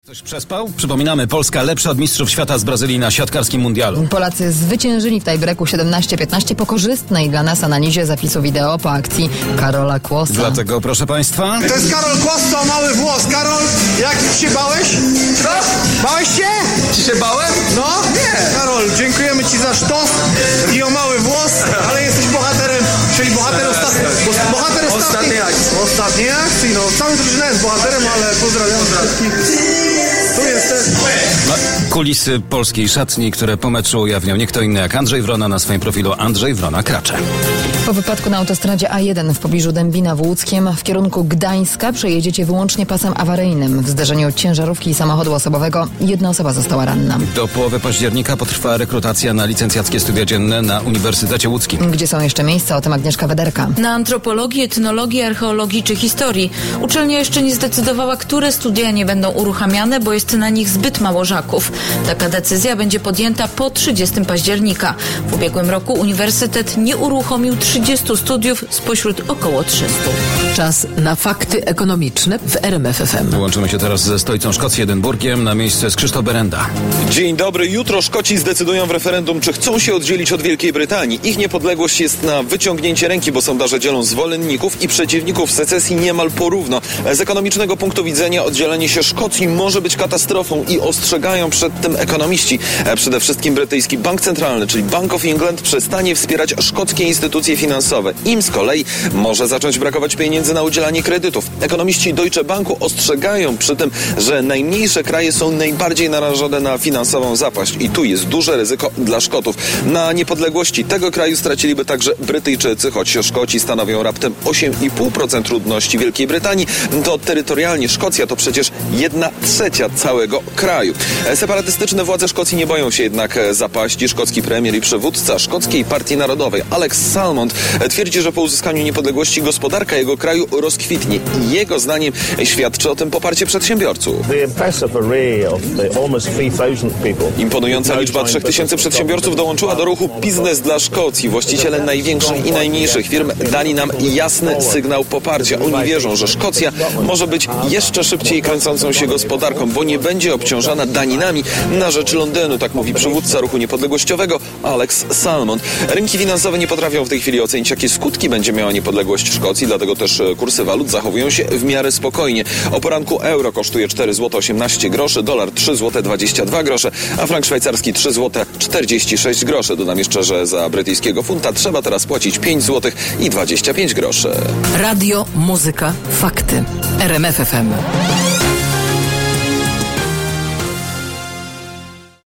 Ktoś przespał? Przypominamy, Polska lepsza od mistrzów świata z Brazylii na siatkarskim mundialu. Polacy zwyciężyli w tiebreaku 17-15 po korzystnej dla nas analizie zapisu wideo po akcji Karola Kłosa. Dlatego, proszę Państwa... To jest Karol Kłos, to mały włos. Karol, jak się bałeś? Co? Bałeś się? Ci się bałem? No? Nie. Karol, dziękujemy Ci za sztos i o mały włos, ale jesteś bohaterem, czyli bohater ostatniej akcji. No, cała drużyna jest bohaterem, ale pozdrawiam wszystkich. Tu jesteś. Kulisy polskiej szatni, które po meczu ujawniał nie kto inny jak Andrzej Wrona na swoim profilu Andrzej Wrona Kracze. Po wypadku na autostradzie A1 w pobliżu Dębina w Łódzkiem w kierunku Gdańska przejedziecie wyłącznie pasem awaryjnym. W zderzeniu ciężarówki i samochodu osobowego jedna osoba została ranna. Do połowy października potrwa rekrutacja na licencjackie studia dzienne na Uniwersytecie Łódzkim. Gdzie są jeszcze miejsca? O tym Agnieszka Wederka. Na antropologii, etnologii, archeologii czy historii. Uczelnia jeszcze nie zdecydowała, które studia nie będą uruchamiane, bo jest na nich zbyt mało żaków. Taka decyzja będzie podjęta po 30 października. W ubiegłym roku uniwersytet nie uruchomił 30 studiów spośród około 300. Czas na fakty ekonomiczne w RMF FM. Łączymy się teraz ze stolicą Szkocji, Edynburgiem. Na miejscu jest Krzysztof Berenda. Dzień dobry. Jutro Szkoci zdecydują w referendum, czy chcą się oddzielić od Wielkiej Brytanii. Ich niepodległość jest na wyciągnięcie ręki, bo sondaże dzielą zwolenników i przeciwników secesji niemal porówno. Z ekonomicznego punktu widzenia oddzielenie się Szkocji może być katastrofą i ostrzegają przed tym ekonomiści. Przede wszystkim brytyjski bank centralny, czyli Bank of England, przestanie wspierać szkockie instytucje finansowe. Im z kolei może zacząć brakować pieniędzy na udzielanie kredytów. Ekonomiści Deutsche Banku ostrzegają przy tym, że najmniejsze kraje są najbardziej narażone na finansową zapaść i tu jest duże ryzyko dla Szkotów. Na niepodległości tego kraju straciliby także Brytyjczycy, choć Szkoci stanowią raptem 8,5% ludności Wielkiej Brytanii, to terytorialnie Szkocja to przecież 1/3 całego kraju. Separatystyczne władze Szkocji nie boją się jednak zapaści. Szkocki premier i przywódca Szkockiej Partii Narodowej Alex Salmond twierdzi, że po uzyskaniu niepodległości gospodarka jego kraju rozkwitnie. Jego zdaniem świadczy o tym poparcie przedsiębiorców. Imponująca liczba 3000 przedsiębiorców dołączyła do ruchu Biznes dla Szkocji. Właściciele największych i najmniejszych firm dali nam jasny sygnał poparcia. Oni wierzą, że Szkocja może być jeszcze szybciej kręcącą się gospodarką, bo nie będzie obciążana daninami na rzecz Londynu, tak mówi przywódca ruchu niepodległościowego Alex Salmond. Rynki finansowe nie potrafią w tej chwili ocenić, jakie skutki będzie miała niepodległość Szkocji, dlatego też kursy walut zachowują się w miarę spokojnie. O poranku euro kosztuje 4,18 zł, dolar 3,22 zł, a frank szwajcarski 3,46 zł. Dodam jeszcze, że za brytyjskiego funta trzeba teraz płacić 5,25 zł. Radio, muzyka, fakty. RMF FM.